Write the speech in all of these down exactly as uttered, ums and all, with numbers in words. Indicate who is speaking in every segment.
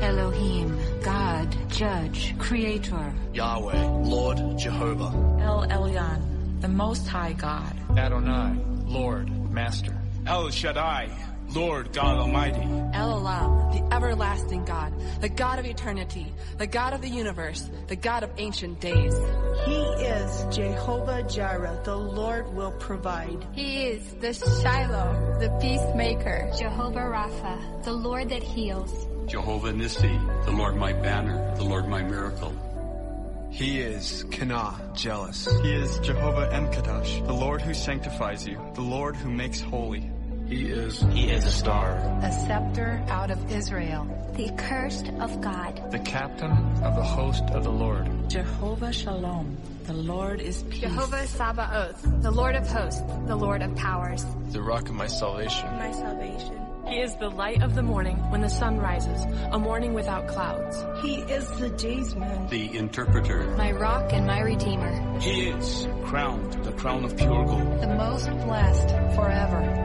Speaker 1: Elohim, God, Judge, Creator.
Speaker 2: Yahweh, Lord, Jehovah.
Speaker 3: El Elyon, the Most High God.
Speaker 4: Adonai, Lord, Master.
Speaker 5: El Shaddai, Lord God Almighty.
Speaker 6: El Olam, the everlasting God, the God of eternity, the God of the universe, the God of ancient days.
Speaker 7: He is Jehovah Jireh, the Lord will provide.
Speaker 8: He is the Shiloh, the peacemaker.
Speaker 9: Jehovah Rapha, the Lord that heals.
Speaker 10: Jehovah Nissi, the Lord my banner, the Lord my miracle.
Speaker 11: He is Kana, jealous.
Speaker 12: He is Jehovah Emkadash, the Lord who sanctifies you, the Lord who makes holy.
Speaker 4: He is
Speaker 2: He is a star.
Speaker 1: A scepter out of Israel.
Speaker 9: The accursed of God.
Speaker 4: the captain of the host of the Lord.
Speaker 3: Jehovah Shalom, the Lord is peace.
Speaker 9: Jehovah Sabaoth, the Lord of hosts, the Lord of powers.
Speaker 4: The rock of my salvation.
Speaker 9: My salvation.
Speaker 6: He is the light of the morning when the sun rises, a morning without clouds.
Speaker 7: He is the daysman.
Speaker 10: The interpreter.
Speaker 9: My rock and my redeemer.
Speaker 2: He is crowned, the crown of pure gold.
Speaker 1: The most blessed forever.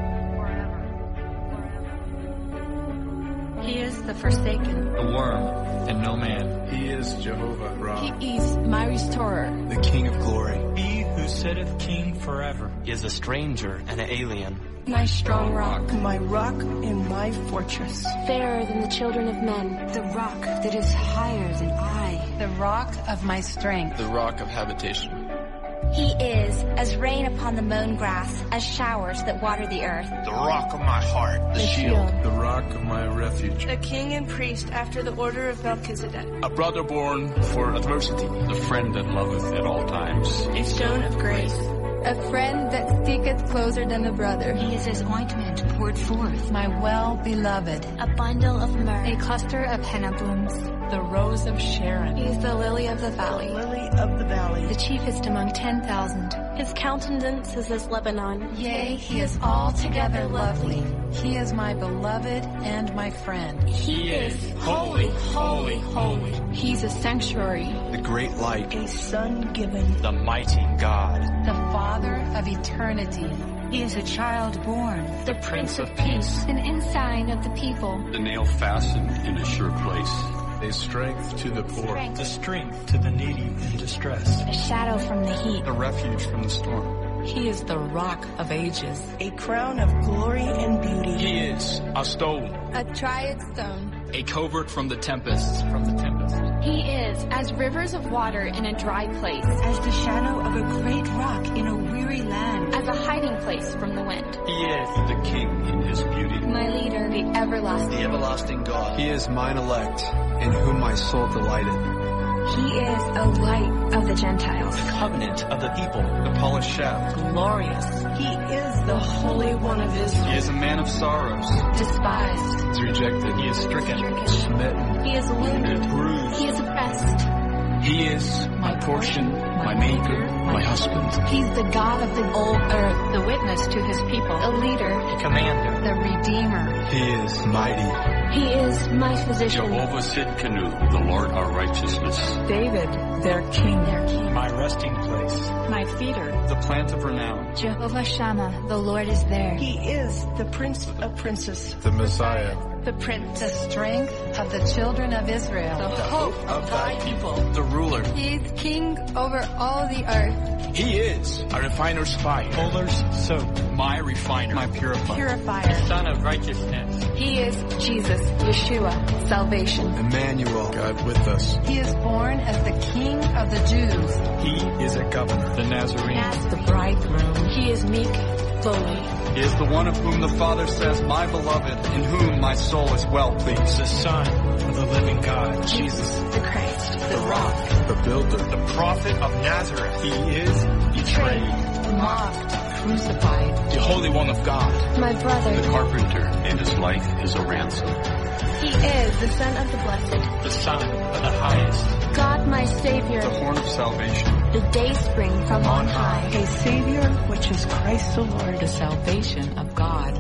Speaker 6: He is the forsaken.
Speaker 4: The worm and no man.
Speaker 5: He is Jehovah Ra.
Speaker 6: He is my restorer.
Speaker 11: The King of glory.
Speaker 12: He who sitteth king forever.
Speaker 2: He is a stranger and an alien.
Speaker 6: My strong rock.
Speaker 7: My rock and my fortress.
Speaker 9: Fairer than the children of men.
Speaker 1: The rock that is higher than I. The rock of my strength.
Speaker 4: The rock of habitation.
Speaker 9: He is as rain upon the mown grass, as showers that water the earth.
Speaker 2: The rock of my heart.
Speaker 9: The shield.
Speaker 5: The rock of my refuge.
Speaker 7: A king and priest after the order of Melchizedek.
Speaker 2: A brother born for adversity.
Speaker 10: The friend that loveth at all times.
Speaker 6: A stone of grace.
Speaker 8: A friend that sticketh closer than a brother.
Speaker 1: He is his ointment poured forth, my well-beloved.
Speaker 9: A bundle of myrrh.
Speaker 8: A cluster of henna blooms.
Speaker 3: The rose of Sharon.
Speaker 8: He is the lily of the valley.
Speaker 7: The lily of the valley.
Speaker 8: The chiefest among ten thousand.
Speaker 9: His countenance is as Lebanon.
Speaker 1: Yea, he is altogether lovely. He is my beloved and my friend.
Speaker 9: He is
Speaker 2: holy, holy, holy.
Speaker 8: He's a sanctuary.
Speaker 11: The great light.
Speaker 7: A son given.
Speaker 2: The mighty God.
Speaker 1: The Father of eternity. He is a child born.
Speaker 9: the Prince of Peace. An ensign of the people.
Speaker 10: The nail fastened in a sure place.
Speaker 5: A strength to the poor.
Speaker 9: Strength.
Speaker 12: The strength to the needy in distress.
Speaker 9: A shadow from the heat.
Speaker 12: A refuge from the storm.
Speaker 3: He is the rock of ages.
Speaker 7: A crown of glory and beauty.
Speaker 2: He is a stone.
Speaker 8: A triad stone.
Speaker 2: A covert from the tempest.
Speaker 4: From the tempest.
Speaker 9: He is as rivers of water in a dry place.
Speaker 1: As the shadow of a great rock in a weary land.
Speaker 9: As a hiding place from the wind.
Speaker 10: He is the king in his beauty.
Speaker 9: My leader, the everlasting.
Speaker 2: The everlasting God.
Speaker 11: He is mine elect, in whom my soul delighted.
Speaker 9: He is a light of the Gentiles.
Speaker 2: Covenant of the people.
Speaker 12: The polished shaft.
Speaker 3: Glorious.
Speaker 7: He is the Holy One of Israel.
Speaker 12: He is a man of sorrows.
Speaker 1: Despised.
Speaker 5: He is rejected.
Speaker 12: He is stricken.
Speaker 9: Stricken.
Speaker 5: Smitten.
Speaker 9: He is wounded.
Speaker 2: Bruised.
Speaker 9: He is oppressed.
Speaker 2: He is my portion, my maker, my husband.
Speaker 1: He's the God of the old earth, the witness to his people,
Speaker 9: A leader.
Speaker 2: Commander.
Speaker 1: the Redeemer.
Speaker 11: He is mighty.
Speaker 9: He is my physician.
Speaker 10: Jehovah Sidkenu, the Lord our righteousness.
Speaker 3: David, their king.
Speaker 9: Their king.
Speaker 12: My resting place.
Speaker 3: My feeder.
Speaker 12: The plant of renown.
Speaker 9: Jehovah Shammah, the Lord is there.
Speaker 7: He is the Prince of Princes.
Speaker 5: The Messiah.
Speaker 7: The Prince.
Speaker 1: The strength of the children of Israel.
Speaker 6: The hope of thy people.
Speaker 2: The ruler.
Speaker 8: He is king over all the earth.
Speaker 2: He is a refiner's fire.
Speaker 12: Fuller's soap.
Speaker 2: My refiner.
Speaker 12: My purifier.
Speaker 6: Purifier.
Speaker 12: Son of righteousness.
Speaker 8: He is Jesus, Yeshua, salvation.
Speaker 11: Emmanuel.
Speaker 5: God with us.
Speaker 1: He is born as the King of the Jews.
Speaker 12: He is a governor. The Nazarene.
Speaker 3: The bridegroom.
Speaker 6: He is meek, lowly.
Speaker 12: He is the one of whom the Father says, my beloved, in whom my soul is well pleased. The Son of the living God.
Speaker 2: Jesus.
Speaker 8: The Christ.
Speaker 2: The rock.
Speaker 5: The builder.
Speaker 2: The prophet of Nazareth.
Speaker 12: He is
Speaker 2: Betrayed.
Speaker 1: Mocked. Crucified.
Speaker 2: The Holy One of God.
Speaker 9: My
Speaker 10: The
Speaker 9: brother.
Speaker 10: carpenter, and his life is a ransom.
Speaker 9: He is the Son of the Blessed.
Speaker 2: The Son of the Highest.
Speaker 9: God my Savior.
Speaker 12: the horn of salvation.
Speaker 9: The day spring from on high.
Speaker 7: A Savior, which is Christ the Lord.
Speaker 3: The salvation of God.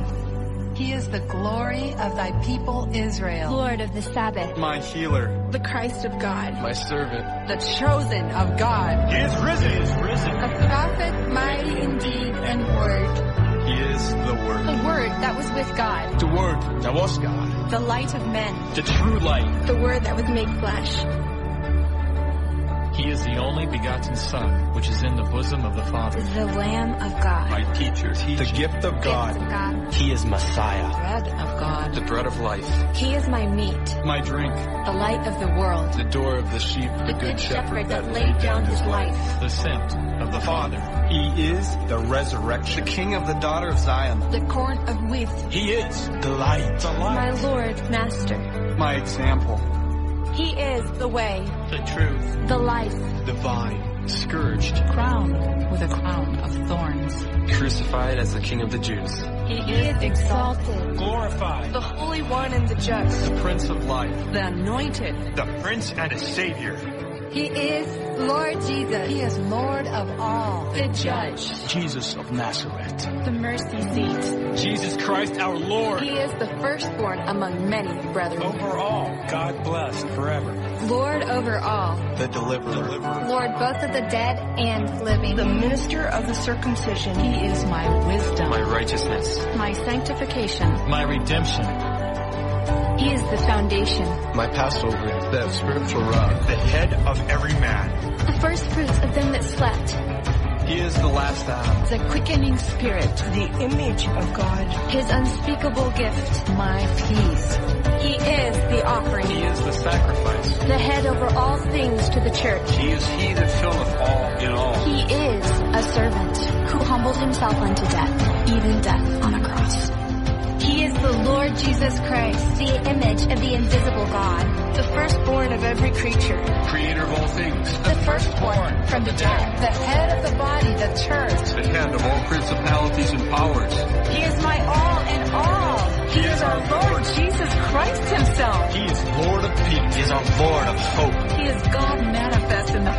Speaker 1: He is the glory of thy people Israel.
Speaker 9: Lord of the Sabbath.
Speaker 12: My healer.
Speaker 8: The Christ of God.
Speaker 5: My servant.
Speaker 1: The chosen of God.
Speaker 2: He is risen. He is risen.
Speaker 8: A prophet mighty in deed and word.
Speaker 12: He is the Word.
Speaker 8: The word that was with God.
Speaker 2: The Word that was God.
Speaker 8: The light of men.
Speaker 2: The true light.
Speaker 8: The Word that was made flesh.
Speaker 4: He is the only begotten Son, which is in the bosom of the Father.
Speaker 9: The Lamb of God.
Speaker 10: My teacher,
Speaker 11: The gift of God.
Speaker 9: Gift of God.
Speaker 11: He is Messiah.
Speaker 3: Bread of God.
Speaker 10: the bread of life,
Speaker 9: He is my meat.
Speaker 11: My drink.
Speaker 9: The light of the world.
Speaker 4: The door of the sheep,
Speaker 9: The good shepherd that laid down his life.
Speaker 4: the scent of the Father.
Speaker 11: He is the resurrection.
Speaker 12: The King of the daughter of Zion.
Speaker 6: The corn of wheat.
Speaker 2: He is the light. The
Speaker 9: My
Speaker 2: light.
Speaker 9: Lord, Master.
Speaker 11: My example.
Speaker 9: He is the way,
Speaker 4: The truth.
Speaker 9: the life.
Speaker 2: The vine.
Speaker 4: Scourged.
Speaker 3: Crowned with a crown of thorns.
Speaker 10: crucified as the King of the Jews.
Speaker 9: He is exalted.
Speaker 2: Glorified.
Speaker 6: The Holy One and the Just.
Speaker 11: The Prince of Life.
Speaker 6: The Anointed.
Speaker 2: The Prince and his Savior.
Speaker 9: He is Lord Jesus.
Speaker 1: He is Lord of all.
Speaker 9: The Judge.
Speaker 2: Jesus of Nazareth.
Speaker 9: The mercy seat.
Speaker 2: Jesus Christ our Lord.
Speaker 6: He is the firstborn among many brethren.
Speaker 2: Over all, God blessed forever.
Speaker 9: Lord over all.
Speaker 11: The Deliverer.
Speaker 9: Lord both of the dead and living.
Speaker 7: The minister of the circumcision.
Speaker 3: He is my wisdom.
Speaker 10: My righteousness,
Speaker 9: My sanctification.
Speaker 4: My redemption.
Speaker 9: He is the foundation.
Speaker 5: My Passover, the spiritual rod.
Speaker 2: The head of every man.
Speaker 9: The first fruits of them that slept.
Speaker 11: He is the last Adam.
Speaker 6: The quickening spirit.
Speaker 7: The image of God.
Speaker 9: His unspeakable gift.
Speaker 1: My peace.
Speaker 9: He is the offering.
Speaker 10: He is the sacrifice.
Speaker 9: The head over all things to the church.
Speaker 10: He is he that filleth all in all.
Speaker 9: He is a servant who humbled himself unto death, even death on a cross. He is the Lord Jesus Christ, the image of the invisible God,
Speaker 7: The firstborn of every creature.
Speaker 10: Creator of all things,
Speaker 9: the firstborn from the dead.
Speaker 1: The head of the body, the church.
Speaker 10: the head of all principalities and powers.
Speaker 6: He is my all in all. He is our Lord Jesus Christ himself.
Speaker 11: He is Lord of peace. He is our Lord of hope.
Speaker 6: He is God manifest in the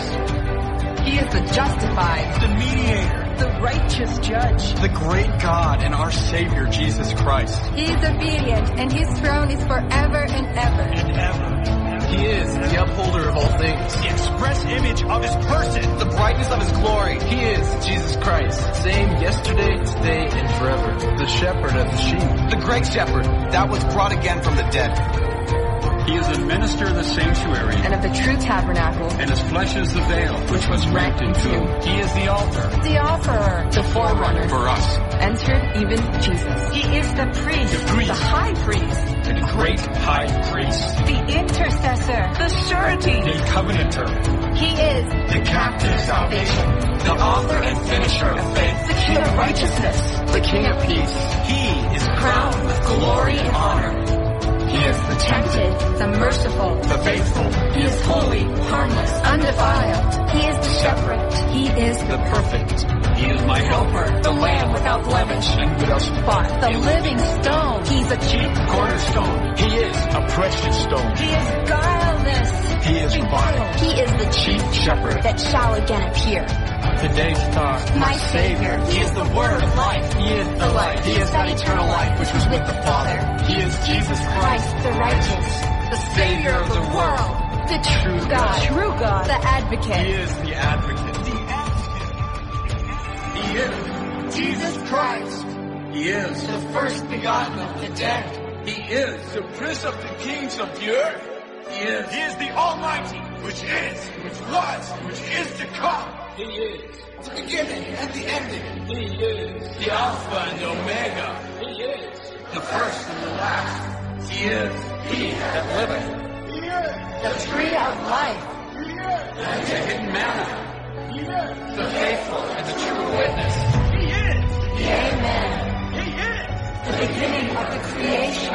Speaker 6: flesh. He is the justified,
Speaker 11: The mediator.
Speaker 6: the righteous judge.
Speaker 11: The great God and our Savior, Jesus Christ.
Speaker 9: He is obedient, and his throne is forever and ever.
Speaker 2: And ever.
Speaker 5: He is the upholder of all things.
Speaker 2: The express image of his person.
Speaker 11: The brightness of his glory.
Speaker 5: He is Jesus Christ, same yesterday, today, and forever. The shepherd of the sheep.
Speaker 11: The great shepherd that was brought again from the dead.
Speaker 10: He is a minister of the sanctuary,
Speaker 6: And of the true tabernacle,
Speaker 10: and his flesh is the veil, which was rent in two.
Speaker 4: He is the altar.
Speaker 6: the offerer, the forerunner,
Speaker 10: For us,
Speaker 6: entered even Jesus. He is the priest,
Speaker 2: The priest.
Speaker 6: the high priest,
Speaker 2: The great high priest.
Speaker 6: the intercessor, the surety.
Speaker 2: The covenanter.
Speaker 9: He is
Speaker 2: The captain of salvation.
Speaker 11: The author and finisher of faith.
Speaker 6: the king of righteousness,
Speaker 11: The King of peace. He is crowned with glory and honor.
Speaker 9: He is the tempted, the merciful.
Speaker 11: The faithful.
Speaker 9: He is holy, harmless, undefiled. He is the shepherd. He is the perfect.
Speaker 11: He is my helper.
Speaker 9: The lamb without blemish and without spot. The living stone. He's a chief
Speaker 11: Cornerstone. He is
Speaker 2: A precious stone.
Speaker 9: He is guileless.
Speaker 11: He is revival.
Speaker 9: He is the chief shepherd that shall again appear.
Speaker 4: Today's star.
Speaker 9: My Savior.
Speaker 11: He is the word of life.
Speaker 9: He is the life.
Speaker 11: He is that eternal life which was with the Father. He is Jesus Christ,
Speaker 9: the righteous.
Speaker 11: the Savior of the world.
Speaker 9: The true God.
Speaker 6: true God,
Speaker 9: The advocate.
Speaker 11: He is the advocate. He is Jesus Christ. He is the first begotten of the dead. He is the Prince of the kings of the earth. He is.
Speaker 2: He is the Almighty, which is, which was, which is to come.
Speaker 11: He is the beginning and the ending. He is the Alpha and the Omega. He is the first and the last. He is He that liveth.
Speaker 2: He is.
Speaker 9: The tree of life.
Speaker 2: He is.
Speaker 11: The hidden manna.
Speaker 2: He is.
Speaker 11: The faithful and the true witness.
Speaker 2: He is.
Speaker 9: Amen.
Speaker 2: He is.
Speaker 9: The beginning of the creation.